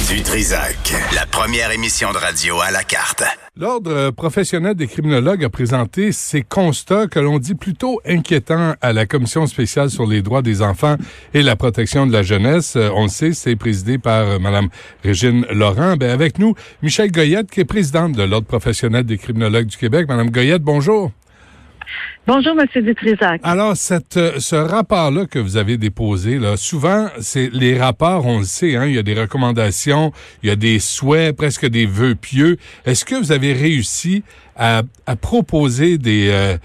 Du Trizac, la première émission de radio à la carte. L'Ordre professionnel des criminologues a présenté ses constats que l'on dit plutôt inquiétants à la Commission spéciale sur les droits des enfants et la protection de la jeunesse. On le sait, c'est présidé par Mme Régine Laurent. Avec nous, Michèle Goyette, qui est présidente de l'Ordre professionnel des criminologues du Québec. Mme Goyette, bonjour. Bonjour, M. Dutrisac. Alors, ce rapport-là que vous avez déposé, là, souvent, c'est les rapports, on le sait, hein, il y a des recommandations, il y a des souhaits, presque des vœux pieux. Est-ce que vous avez réussi à proposer des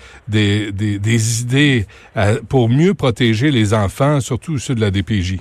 idées pour mieux protéger les enfants, surtout ceux de la DPJ?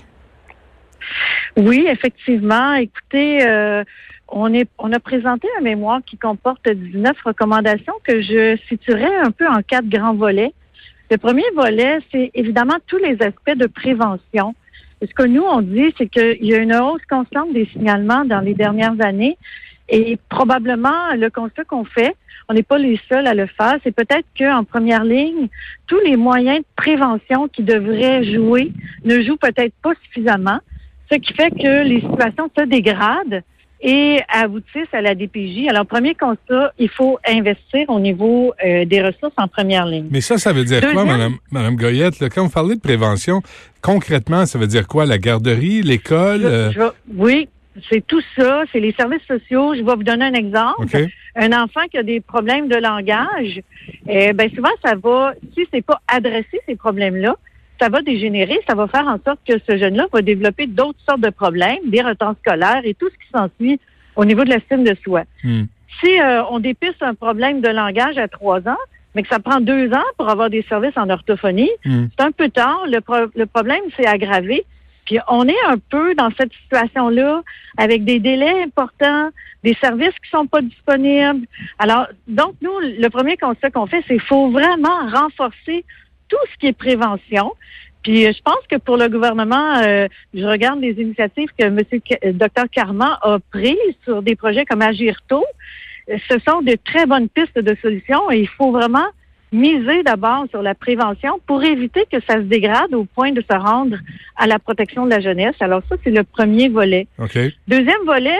Oui, effectivement. Écoutez, on a présenté un mémoire qui comporte 19 recommandations que je situerais un peu en 4 grands volets. Le premier volet, c'est évidemment tous les aspects de prévention. Et ce que nous, on dit, c'est qu'il y a une hausse constante des signalements dans les dernières années et probablement le constat qu'on fait, on n'est pas les seuls à le faire, c'est peut-être qu'en première ligne, tous les moyens de prévention qui devraient jouer ne jouent peut-être pas suffisamment, ce qui fait que les situations se dégradent et aboutissent à la DPJ. Alors, premier constat, il faut investir au niveau des ressources en première ligne. Mais ça veut dire quoi, Madame Goyette? Là, quand vous parlez de prévention, concrètement, ça veut dire quoi? La garderie, l'école? Oui, c'est tout ça. C'est les services sociaux. Je vais vous donner un exemple. Okay. Un enfant qui a des problèmes de langage, souvent, ça va, si c'est pas adressé, ces problèmes-là, ça va dégénérer, ça va faire en sorte que ce jeune-là va développer d'autres sortes de problèmes, des retards scolaires et tout ce qui s'ensuit au niveau de l'estime de soi. Si on dépiste un problème de langage à 3 ans, mais que ça prend 2 ans pour avoir des services en orthophonie, c'est un peu tard. Le problème s'est aggravé. Puis on est un peu dans cette situation-là avec des délais importants, des services qui sont pas disponibles. Alors, donc nous, le premier constat qu'on fait, c'est qu'il faut vraiment renforcer tout ce qui est prévention. Puis je pense que pour le gouvernement, je regarde les initiatives que Dr Carman a prises sur des projets comme Agir tôt. Ce sont de très bonnes pistes de solutions et il faut vraiment miser d'abord sur la prévention pour éviter que ça se dégrade au point de se rendre à la protection de la jeunesse. Alors ça, c'est le premier volet. Okay. Deuxième volet,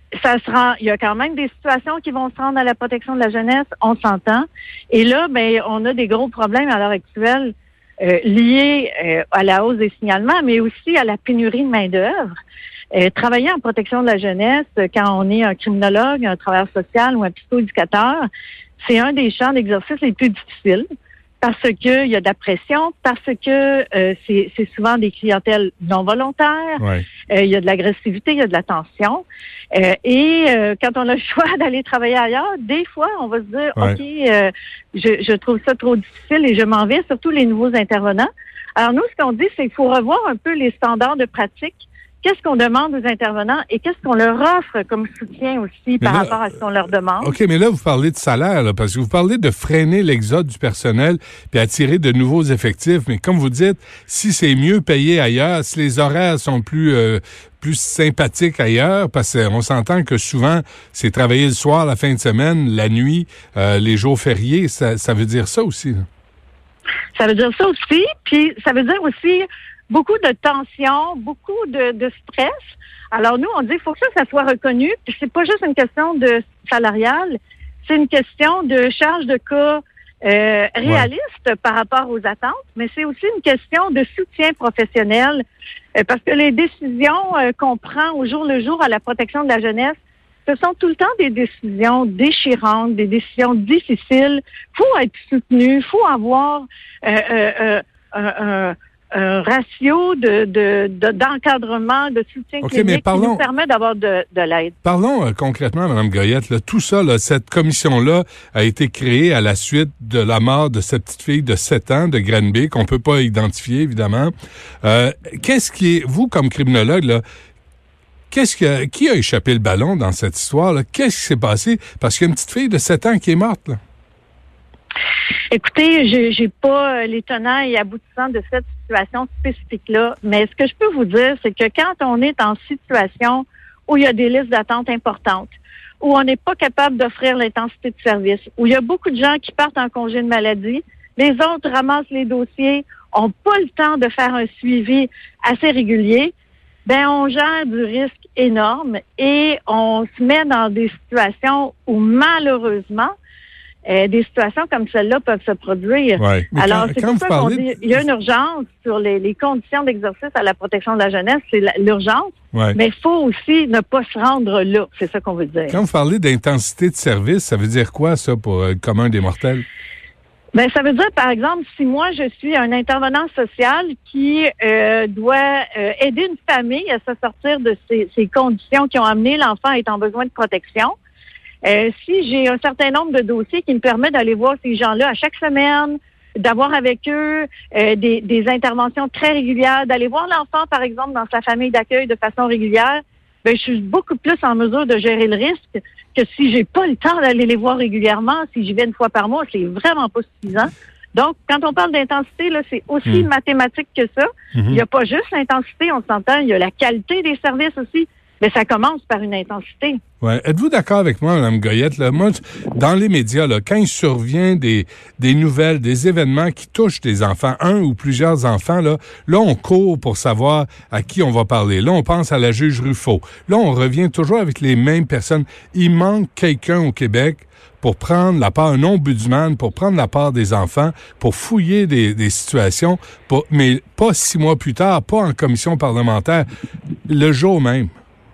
il y a quand même des situations qui vont se rendre à la protection de la jeunesse, on s'entend. Et là, on a des gros problèmes à l'heure actuelle liés à la hausse des signalements, mais aussi à la pénurie de main-d'œuvre. Travailler en protection de la jeunesse, quand on est un criminologue, un travailleur social ou un psychoéducateur, c'est un des champs d'exercice les plus difficiles parce que il y a de la pression, parce que c'est souvent des clientèles non volontaires, il y a de l'agressivité, il y a de la tension. Quand on a le choix d'aller travailler ailleurs, des fois, on va se dire, OK, je trouve ça trop difficile et je m'en vais, surtout les nouveaux intervenants. Alors nous, ce qu'on dit, c'est qu'il faut revoir un peu les standards de pratique. Qu'est-ce qu'on demande aux intervenants et qu'est-ce qu'on leur offre comme soutien aussi par rapport à ce qu'on leur demande? OK, mais là, vous parlez de salaire, là, parce que vous parlez de freiner l'exode du personnel puis attirer de nouveaux effectifs. Mais comme vous dites, si c'est mieux payé ailleurs, si les horaires sont plus sympathiques ailleurs, parce qu'on s'entend que souvent, c'est travailler le soir, la fin de semaine, la nuit, les jours fériés, ça veut dire ça aussi, là. Ça veut dire ça aussi, puis ça veut dire aussi beaucoup de tension, beaucoup de stress. Alors nous, on dit qu'il faut que ça soit reconnu. Puis c'est pas juste une question de salariale, c'est une question de charge de cas réaliste par rapport aux attentes, mais c'est aussi une question de soutien professionnel parce que les décisions qu'on prend au jour le jour à la protection de la jeunesse, ce sont tout le temps des décisions déchirantes, des décisions difficiles. Faut être soutenu, faut avoir un ratio d'encadrement, de soutien clinique qui nous permet d'avoir de l'aide. Parlons concrètement, Mme Goyette. Là, tout ça, là, cette commission-là a été créée à la suite de la mort de cette petite fille de 7 ans de Granby, qu'on peut pas identifier, évidemment. Qu'est-ce qui est, vous, comme criminologue, là, qui a échappé le ballon dans cette histoire-là? Qu'est-ce qui s'est passé? Parce qu'il y a une petite fille de 7 ans qui est morte, là. Écoutez, j'ai pas les tenants et aboutissants de cette situation spécifique-là, mais ce que je peux vous dire, c'est que quand on est en situation où il y a des listes d'attente importantes, où on n'est pas capable d'offrir l'intensité de service, où il y a beaucoup de gens qui partent en congé de maladie, les autres ramassent les dossiers, ont pas le temps de faire un suivi assez régulier, on gère du risque énorme et on se met dans des situations où malheureusement, des situations comme celle-là peuvent se produire. Ouais. Alors, c'est pour ça qu'on dit il y a une urgence sur les conditions d'exercice à la protection de la jeunesse, c'est l'urgence, mais il faut aussi ne pas se rendre là. C'est ça qu'on veut dire. Quand vous parlez d'intensité de service, ça veut dire quoi, ça, pour le commun des mortels? Ben, ça veut dire, par exemple, si moi, je suis un intervenant social qui doit aider une famille à se sortir de ces conditions qui ont amené l'enfant à être en besoin de protection, si j'ai un certain nombre de dossiers qui me permettent d'aller voir ces gens-là à chaque semaine, d'avoir avec eux des interventions très régulières, d'aller voir l'enfant, par exemple, dans sa famille d'accueil de façon régulière, ben, je suis beaucoup plus en mesure de gérer le risque que si j'ai pas le temps d'aller les voir régulièrement, si j'y vais une fois par mois, c'est vraiment pas suffisant. Donc, quand on parle d'intensité, là, c'est aussi mathématique que ça. Il n'y a pas juste l'intensité, on s'entend, il y a la qualité des services aussi. Mais ça commence par une intensité. Ouais. Êtes-vous d'accord avec moi, Mme Goyette? Là, moi, dans les médias, là, quand il survient des nouvelles, des événements qui touchent des enfants, un ou plusieurs enfants, là, on court pour savoir à qui on va parler. Là, on pense à la juge Ruffo. Là, on revient toujours avec les mêmes personnes. Il manque quelqu'un au Québec pour prendre la part, un ombudsman, pour prendre la part des enfants, pour fouiller des situations, mais pas 6 mois plus tard, pas en commission parlementaire, le jour même.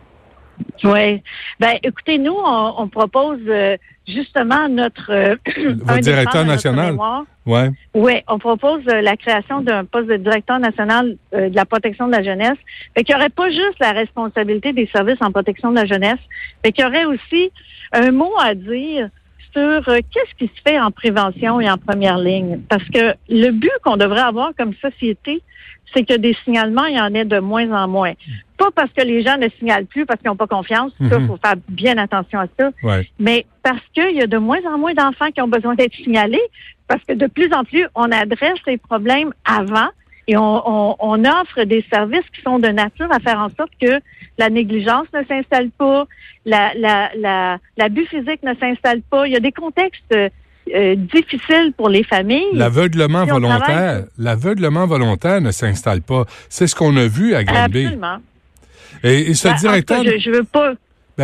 Oui. Ben, écoutez, nous, on propose justement notre votre directeur national. Oui. Oui, on propose la création d'un poste de directeur national de la protection de la jeunesse. Fait qu'il n'y aurait pas juste la responsabilité des services en protection de la jeunesse, mais qu'il y aurait aussi un mot à dire sur qu'est-ce qui se fait en prévention et en première ligne. Parce que le but qu'on devrait avoir comme société, c'est que des signalements, il y en ait de moins en moins. Pas parce que les gens ne signalent plus, parce qu'ils n'ont pas confiance. Ça, il faut faire bien attention à ça. Ouais. Mais parce qu'il y a de moins en moins d'enfants qui ont besoin d'être signalés, parce que de plus en plus, on adresse les problèmes avant et on offre des services qui sont de nature à faire en sorte que la négligence ne s'installe pas, l'abus physique ne s'installe pas. Il y a des contextes difficile pour les familles. L'aveuglement volontaire ne s'installe pas. C'est ce qu'on a vu à Granby. Absolument. Et ce directeur... je veux pas...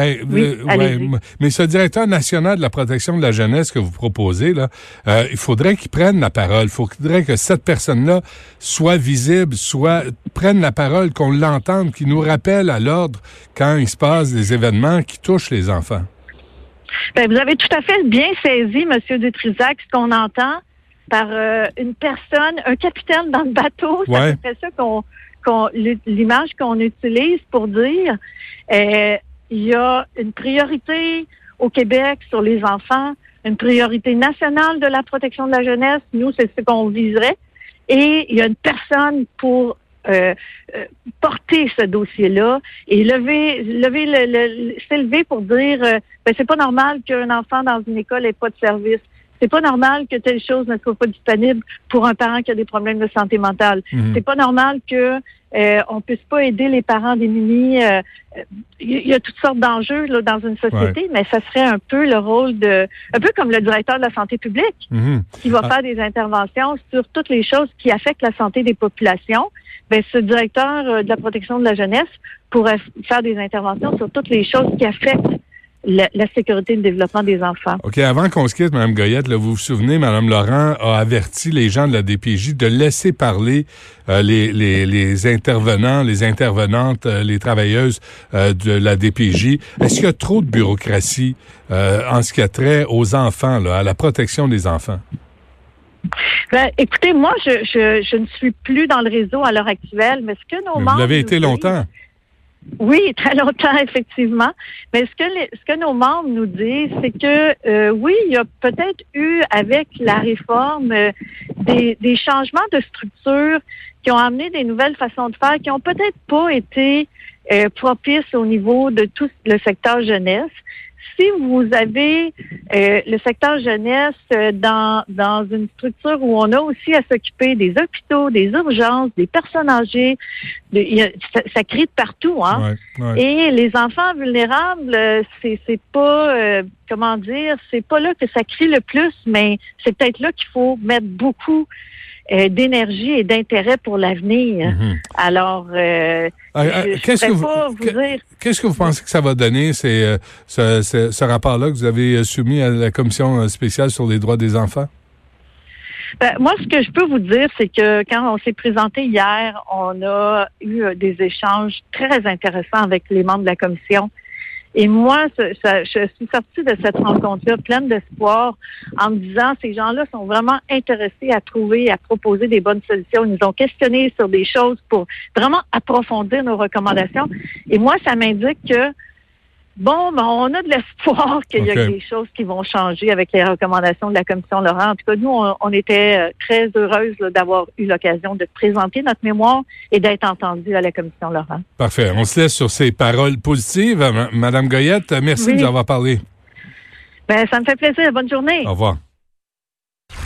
Mais ce directeur national de la protection de la jeunesse que vous proposez, là, il faudrait qu'il prenne la parole. Il faudrait que cette personne-là soit visible, prenne la parole, qu'on l'entende, qu'il nous rappelle à l'ordre quand il se passe des événements qui touchent les enfants. Ben, vous avez tout à fait bien saisi, M. Dutrisac, ce qu'on entend par une personne, un capitaine dans le bateau. C'est à peu près ça l'image qu'on utilise pour dire il y a une priorité au Québec sur les enfants, une priorité nationale de la protection de la jeunesse. Nous, c'est ce qu'on viserait. Et il y a une personne pour porter ce dossier-là et s'élever pour dire c'est pas normal qu'un enfant dans une école ait pas de service. C'est pas normal que telle chose ne soit pas disponible pour un parent qui a des problèmes de santé mentale. C'est pas normal que on puisse pas aider les parents démunis. Il y a toutes sortes d'enjeux là, dans une société, mais ça serait un peu le rôle un peu comme le directeur de la santé publique qui va faire des interventions sur toutes les choses qui affectent la santé des populations. Ben, ce directeur de la protection de la jeunesse pourrait faire des interventions sur toutes les choses qui affectent la sécurité et le développement des enfants. OK, avant qu'on se quitte, Mme Goyette, là, vous vous souvenez, Mme Laurent a averti les gens de la DPJ de laisser parler les intervenants, les intervenantes, les travailleuses de la DPJ. Est-ce qu'il y a trop de bureaucratie en ce qui a trait aux enfants, là, à la protection des enfants? Ben, écoutez, moi, je ne suis plus dans le réseau à l'heure actuelle, mais ce que nos membres... Vous l'avez été longtemps. Oui, très longtemps, effectivement. Mais ce que nos membres nous disent, c'est que oui, il y a peut-être eu, avec la réforme, des changements de structure qui ont amené des nouvelles façons de faire qui ont peut-être pas été propices au niveau de tout le secteur jeunesse. Si vous avez le secteur jeunesse dans une structure où on a aussi à s'occuper des hôpitaux, des urgences, des personnes âgées, ça crie de partout, hein. Ouais. Et les enfants vulnérables, c'est pas c'est pas là que ça crie le plus, mais c'est peut-être là qu'il faut mettre beaucoup d'énergie et d'intérêt pour l'avenir. Alors, qu'est-ce que vous pensez que ça va donner, ce rapport-là que vous avez soumis à la Commission spéciale sur les droits des enfants? Ben, moi, ce que je peux vous dire, c'est que quand on s'est présenté hier, on a eu des échanges très intéressants avec les membres de la commission. Et moi, je suis sortie de cette rencontre-là pleine d'espoir en me disant ces gens-là sont vraiment intéressés à trouver, à proposer des bonnes solutions. Ils nous ont questionné sur des choses pour vraiment approfondir nos recommandations. Et moi, ça m'indique que on a de l'espoir qu'il y a des choses qui vont changer avec les recommandations de la Commission Laurent. En tout cas, nous, on était très heureuses d'avoir eu l'occasion de présenter notre mémoire et d'être entendus à la Commission Laurent. Parfait. On se laisse sur ces paroles positives. Madame Goyette, merci de nous avoir parlé. Ça me fait plaisir. Bonne journée. Au revoir.